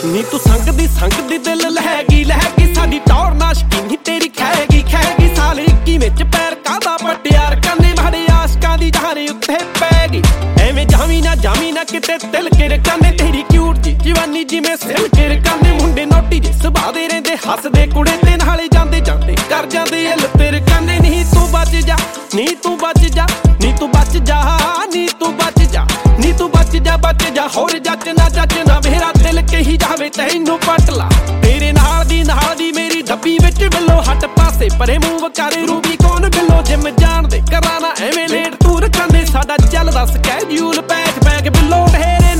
ਨੀ ਤੂੰ ਸੰਗਦੀ ਦਿਲ ਲਹਿਗੀ ਸਾਡੀ ਟੌਰ ਨਾਸ਼ਕੀ ਨੀ ਤੇਰੀ ਖੈਗੀ ਸਾਲ 21 ਵਿੱਚ ਪੈਰ ਕਾਦਾ ਪਟਿਆਰ ਕਰਨੇ ਮਾੜੇ ਆਸ਼ਕਾਂ ਦੀ ਜਹਾਰੇ ਉੱਤੇ ਪੈ ਗਈ ਐਵੇਂ ਜਾਵੀ ਨਾ ਕਿਤੇ ਤਿਲ ਕੇ ਰਕਾਨੇ ਤੇਰੀ ਕਿਊਟ ਜੀ ਜਵਾਨੀ ਜਿਵੇਂ ਸਿਲ ਕੇ ਰਕਾਨੇ ਮੁੰਡੇ ਨੋਟੀ ਜੇ ਸੁਭਾਅ ਦੇ ਰਹਿੰਦੇ ਹੱਸਦੇ ਕੁੜੇ ਤੇ ਨਾਲੇ ਜਾਂਦੇ ਕਰ ਜਾਂਦੇ ਐਲ ਤੇਰੇ ਕਾਨੇ ਨਹੀਂ ਤੂੰ ਬਚ ਜਾ ਨੀ ਤੂੰ ਬਚ ਜਾ ਨੀ ਤੂੰ ਬਚ ਜਾ ਨੀ ਤੂੰ ਬਚ ਜਾ ਨੀ ਤੂੰ ਬਚ ਜਾ ਹੋਰ ਜੱਜ ਨਾ ਮੇਰਾ ਦਿਲ ਕਹੀ ਜਾਵੇ ਤੈਨੂੰ ਪਟ ਲਾ ਤੇਰੇ ਨਾਲ ਦੀ ਮੇਰੀ ਡੱਬੀ ਵਿੱਚ ਬਿੱਲੋ ਹੱਟ ਪਾਸੇ ਪਰੇ ਮੂੰਹ ਵਕਾਰੇ ਰੂਬੀ ਕੌਣ ਬਿੱਲੋ ਜਿਮ ਜਾਣਦੇ ਕਰਾਂ ਨਾ ਐਵੇਂ ਲੇਟ ਤੂੰ ਰਕਾਨੇ ਸਾਡਾ ਚੱਲਦਾ ਸਕੈਡਿਊਲ ਪੈਕ ਬਿੱਲੋ ਤੇਰੇ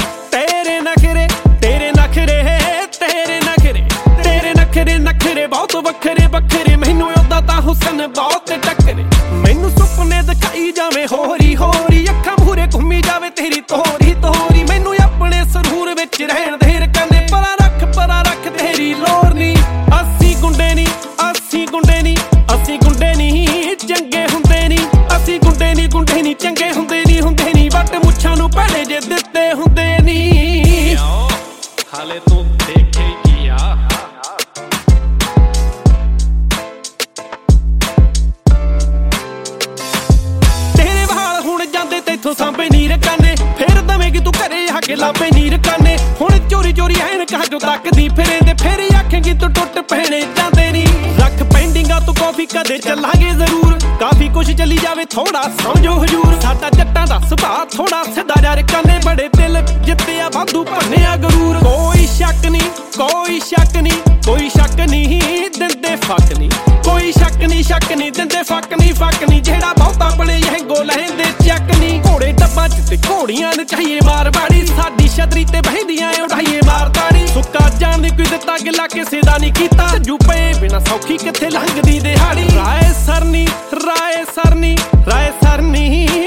ਨਖਰੇ ਬਹੁਤ ਵੱਖਰੇ ਮੈਨੂੰ ਉਹਦਾ ਤਾਂ ਹੁਸਨ ਬਹੁਤ ਟੱਕਰੇ ਮੈਨੂੰ ਸੁਪਨੇ ਦਿਖਾਈ ਜਾਵੇ ਹੋਰੀ ਅੱਖਾਂ ਮੂਹਰੇ ਘੁੰਮੀ ਜਾਵੇ ਤੇਰੀ ਤੋਰੀ ਮੈਨੂੰ ਆਪਣੇ ਸਰੂਰ ਵਿੱਚ ਰਹਿਣ ਦੇ ਰਕਾਨੇ ਪਰਾਂ ਰੱਖ ਤੇਰੀ ਲੋਰ ਨੀ ਅਸੀਂ ਗੁੰਡੇ ਨੀ ਚੰਗੇ ਹੁੰਦੇ ਨੀ ਅਸੀਂ ਗੁੰਡੇ ਨੀ ਚੰਗੇ ਹੁੰਦੇ ਨੀ ਵੱਟ ਮੁੱਛਾਂ ਨੂੰ ਭੜੇ ਜੇ ਦਿੱਤੇ ਹੁੰਦੇ ਨੀ ਹਾਲੇ ਤੂੰ ਦੇਖੇ ਕੀ ਆ ਤੇਰੇ ਵਾਲ ਹੁਣ ਜਾਂਦੇ ਤੈਥੋਂ ਸਾਂਭੇ ਨੀ ਰਕਾਨੇ ਫੇਰ ਦਵੇਂਗੀ ਤੂੰ ਘਰੇ ਆ ਕੇ ਲਾਭੇ ਨੀ ਰਕਾਨੇ ਹੁਣ ਚੋਰੀ ਐਨਕਾਂ ਚੋਂ ਤੱਕਦੀ ਫਿਰੇਂਦੇ ਫੇਰ ਆਖੇਂਗੀ ਤੂੰ ਟੁੱਟ ਪੈਣੇ ਜਾਂਦੇ ਨੀ ਰੱਖ ਪੈਂਡਿੰਗਾਂ ਤੂੰ ਕਾਫੀ ਕਦੇ ਚੱਲਾਂਗੇ ਜ਼ਰੂਰ ਕਾਫੀ ਕੁਛ ਚੱਲੀ ਜਾਵੇ ਥੋੜਾ ਸਮਝੋ ਹਜੂਰ ਸਾਡਾ ਜੱਟਾਂ ਦਾ ਸੁਭਾਅ ਥੋੜਾ ਸਿੱਧਾ ਜਾ ਰਕਾਨੇ ਬੜੇ ਦਿਲ ਜਿੱਤਿਆ ਵਾਧੂ ਭੰਨਿਆ ਗਰੂਰ ਕੋਈ ਸ਼ੱਕ ਨਹੀਂ ਦਿੰਦੇ ਫੱਕ ਨਹੀਂ ਕੋਈ ਸ਼ੱਕ ਨਹੀਂ ਦਿੰਦੇ ਫੱਕ ਨਹੀਂ ਜਿਹੜਾ ਬਹੁਤਾ ਆਪਣੇ ਹੈਂਗੋ ਲੈਂਦੇ ਚੱਕ ਨਹੀਂ ਘੋੜੇ ਡੱਬਾਂ ਚ ਤੇ ਘੋੜੀਆਂ ਨੂੰ ਚਾਹੀਏ ਮਾਰਵਾੜੀ ਸਾਡੀ ਛਤਰੀ ਤੇ ਬਹਿੰਦੀਆਂ ਉਡਾਈਏ ਮਾਰਤਾੜੀ ਸੁੱਕਾ ਜਾਣ ਦੀ ਕੋਈ ਦਿੱਤਾ ਗਿਲਾ ਕਿਸੇ ਦਾ ਨਹੀਂ ਕੀਤਾ ਜੂ ਪਏ ਬਿਨਾ ਸੌਖੀ ਕਿੱਥੇ ਲੰਘਦੀ ਦਿਹਾੜੀ ਰਾਏ ਸਰਨੀ